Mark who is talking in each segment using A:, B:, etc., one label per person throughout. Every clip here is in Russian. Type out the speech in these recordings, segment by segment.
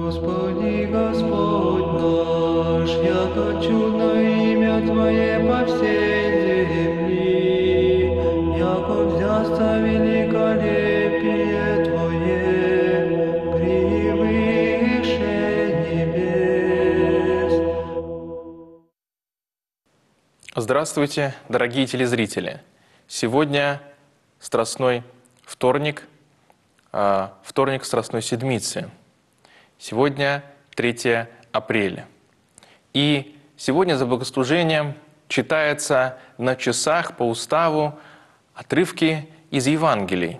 A: Господи, Господь наш, яко чудно имя Твое по всей земли, яко взясться великолепие Твое превыше небес.
B: Здравствуйте, дорогие телезрители! Сегодня Страстной вторник, вторник Страстной Седмицы. Сегодня 3 апреля. И сегодня за богослужением читается на часах по уставу отрывки из Евангелий.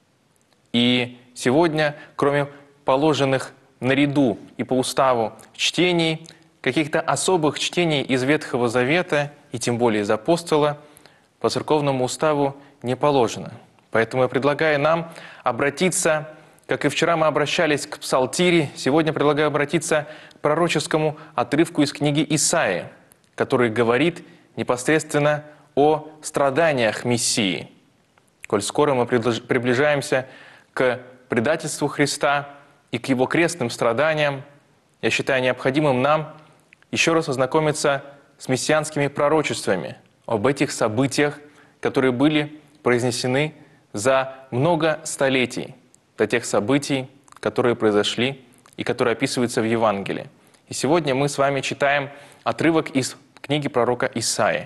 B: И сегодня, кроме положенных наряду и по уставу чтений, каких-то особых чтений из Ветхого Завета, и тем более из Апостола, по церковному уставу не положено. Поэтому я предлагаю нам обратиться, как и вчера мы обращались к Псалтире, сегодня предлагаю обратиться к пророческому отрывку из книги Исаии, который говорит непосредственно о страданиях Мессии. Коль скоро мы приближаемся к предательству Христа и к Его крестным страданиям, я считаю необходимым нам еще раз ознакомиться с мессианскими пророчествами об этих событиях, которые были произнесены за много столетий до тех событий, которые произошли и которые описываются в Евангелии. И сегодня мы с вами читаем отрывок из книги пророка Исаии,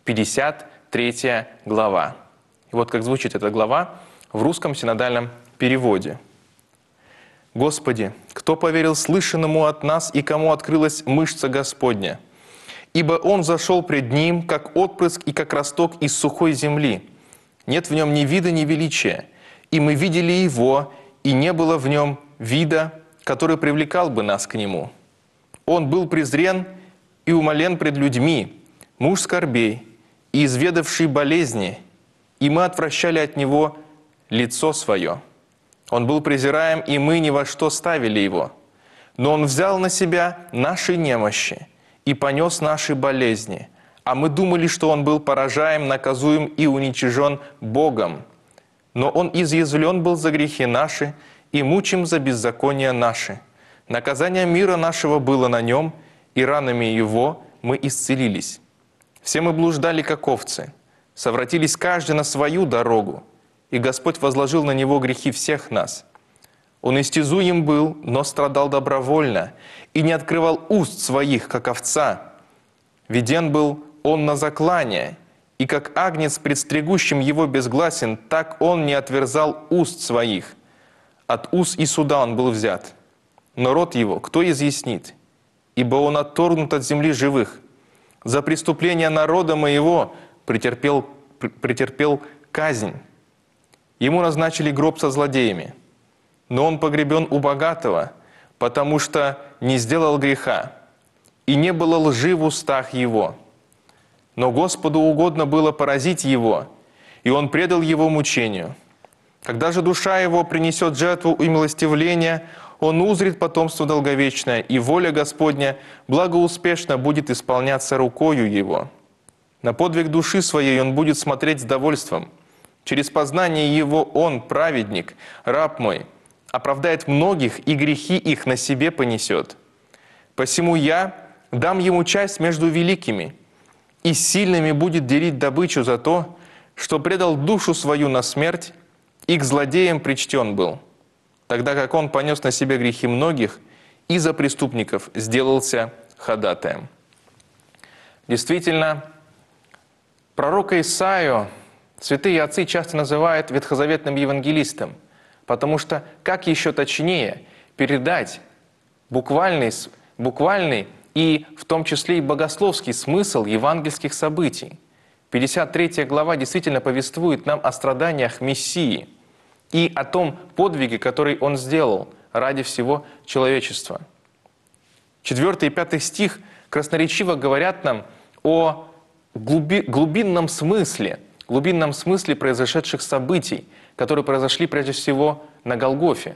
B: 53 глава. И вот как звучит эта глава в русском синодальном переводе. «Господи, кто поверил слышанному от нас и кому открылась мышца Господня? Ибо Он зашел пред Ним, как отпрыск и как росток из сухой земли. Нет в Нем ни вида, ни величия. И мы видели Его, и не было в Нем вида, который привлекал бы нас к Нему. Он был презрен и умолен пред людьми, муж скорбей и изведавший болезни, и мы отвращали от Него лицо Свое. Он был презираем, и мы ни во что ставили Его. Но Он взял на себя наши немощи и понес наши болезни, а мы думали, что Он был поражаем, наказуем и уничижен Богом. Но Он изъязвлен был за грехи наши и мучим за беззакония наши. Наказание мира нашего было на Нем, и ранами Его мы исцелились. Все мы блуждали, как овцы, совратились каждый на свою дорогу, и Господь возложил на Него грехи всех нас. Он истязуем был, но страдал добровольно, и не открывал уст своих, как овца. Веден был Он на заклание, и как агнец, пред стригущим Его безгласен, так Он не отверзал уст своих. От уз и суда Он был взят. Но род Его кто изъяснит? Ибо Он отторгнут от земли живых. За преступление народа моего претерпел казнь. Ему назначили гроб со злодеями. Но Он погребен у богатого, потому что не сделал греха, и не было лжи в устах Его. Но Господу угодно было поразить Его, и Он предал Его мучению. Когда же душа Его принесет жертву умилостивления, Он узрит потомство долговечное, и воля Господня благоуспешно будет исполняться рукою Его. На подвиг души Своей Он будет смотреть с довольством. Через познание Его Он, праведник, раб мой, оправдает многих, и грехи их на себе понесет. Посему я дам ему часть между великими, и сильными будет делить добычу за то, что предал душу свою на смерть, и к злодеям причтен был, тогда как он понес на себе грехи многих, и за преступников сделался ходатаем». Действительно, пророка Исаию святые отцы часто называют ветхозаветным евангелистом, потому что как еще точнее передать буквальный и в том числе и богословский смысл евангельских событий. 53 глава действительно повествует нам о страданиях Мессии и о том подвиге, который Он сделал ради всего человечества. 4 и 5 стих красноречиво говорят нам о глубинном смысле произошедших событий, которые произошли прежде всего на Голгофе.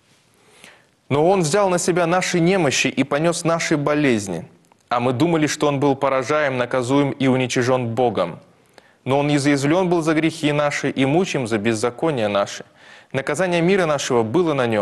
B: «Но Он взял на себя наши немощи и понес наши болезни, а мы думали, что Он был поражаем, наказуем и уничижен Богом. Но Он изъязвлен был за грехи наши и мучим за беззакония наши. Наказание мира нашего было на Нем,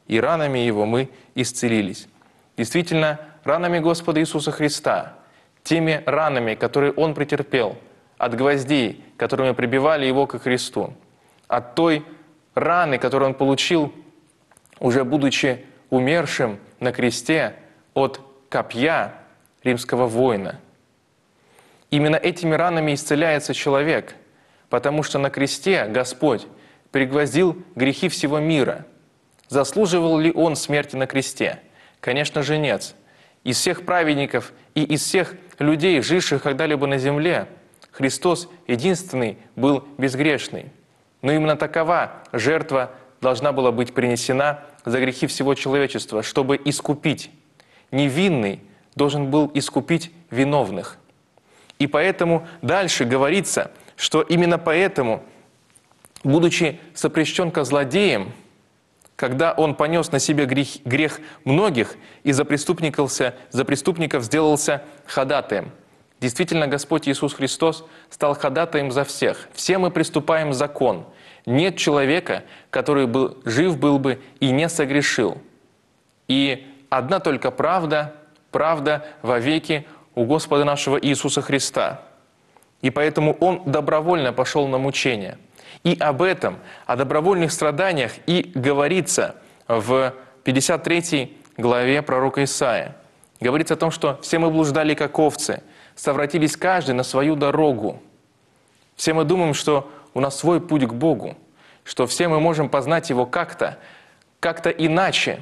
B: и ранами Его мы исцелились». Действительно, ранами Господа Иисуса Христа, теми ранами, которые Он претерпел, от гвоздей, которыми прибивали Его ко кресту, от той раны, которую Он получил, уже будучи умершим на кресте от копья римского воина. Именно этими ранами исцеляется человек, потому что на кресте Господь пригвоздил грехи всего мира. Заслуживал ли Он смерти на кресте? Конечно же, нет. Из всех праведников и из всех людей, живших когда-либо на земле, Христос единственный был безгрешный. Но именно такова жертва должна была быть принесена за грехи всего человечества, чтобы искупить. Невинный должен был искупить виновных. И поэтому дальше говорится, что именно поэтому, будучи сопрящен ко злодеям, когда Он понес на себе грех многих и за преступников сделался ходатаем. Действительно, Господь Иисус Христос стал ходатаем за всех. Все мы приступаем закон. Нет человека, который жив был бы и не согрешил. И одна только правда вовеки у Господа нашего Иисуса Христа. И поэтому Он добровольно пошел на мучения. И об этом, о добровольных страданиях и говорится в 53 главе пророка Исаия. Говорится о том, что все мы блуждали, как овцы, совратились каждый на свою дорогу. Все мы думаем, что у нас свой путь к Богу, что все мы можем познать Его как-то иначе.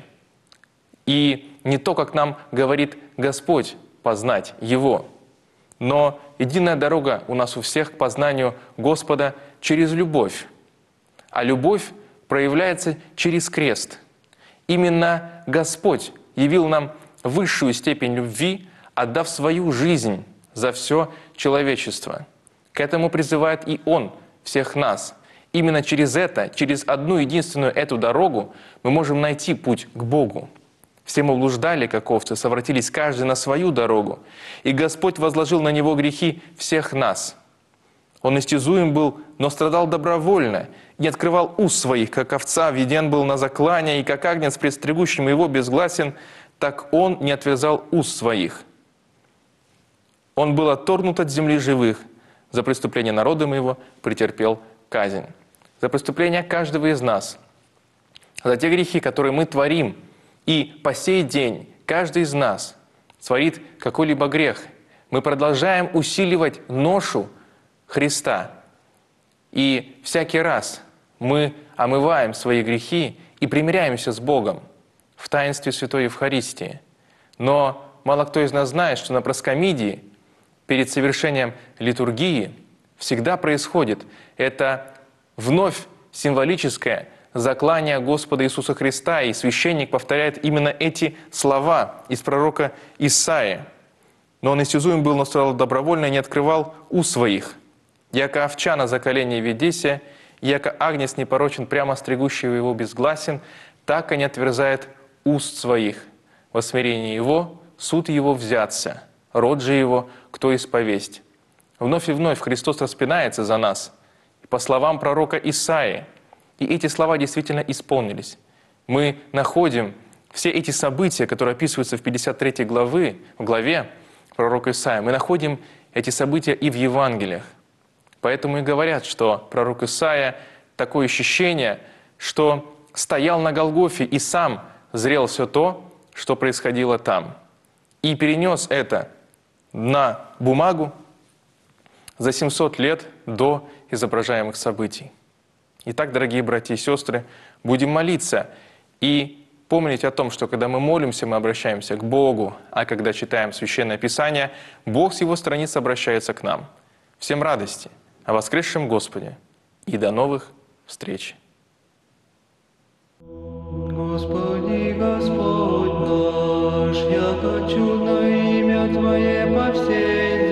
B: И не то, как нам говорит Господь, познать Его. Но единая дорога у нас у всех к познанию Господа через любовь. А любовь проявляется через крест. Именно Господь явил нам высшую степень любви, отдав свою жизнь за все человечество. К этому призывает и Он всех нас. Именно через одну единственную эту дорогу мы можем найти путь к Богу. Все мы блуждали, как овцы, совратились каждый на свою дорогу, и Господь возложил на Него грехи всех нас. Он истязуем был, но страдал добровольно, не открывал уст своих, как овца, введен был на заклание, и как агнец, пред стригущим Его, безгласен, так Он не отвязал уст своих. Он был отторгнут от земли живых, за преступление народа Моего претерпел казнь. За преступление каждого из нас, за те грехи, которые мы творим, и по сей день каждый из нас творит какой-либо грех, мы продолжаем усиливать ношу Христа. И всякий раз мы омываем свои грехи и примиряемся с Богом в таинстве Святой Евхаристии. Но мало кто из нас знает, что на проскомидии перед совершением литургии всегда происходит это вновь символическое заклание Господа Иисуса Христа, и священник повторяет именно эти слова из пророка Исаии. «Но он истязуем был, но страдал добровольно, и не открывал уст своих. Яко овча на заколении ведеся, яко агнец непорочен, прямо стригущий Его безгласен, так и не отверзает уст своих. Во смирении Его суд Его взятся, род же Его кто исповесть». Вновь и вновь Христос распинается за нас. И по словам пророка Исаии, и эти слова действительно исполнились. Мы находим все эти события, которые описываются в 53 главе пророка Исаии, мы находим эти события и в Евангелиях. Поэтому и говорят, что пророк Исаия такое ощущение, что стоял на Голгофе и сам зрел все то, что происходило там. И перенес это на бумагу за 700 лет до изображаемых событий. Итак, дорогие братья и сестры, будем молиться и помнить о том, что когда мы молимся, мы обращаемся к Богу, а когда читаем Священное Писание, Бог с Его страниц обращается к нам. Всем радости о воскресшем Господе и до новых встреч!
A: Господи, Господь наш, яко чудно имя Твое по всей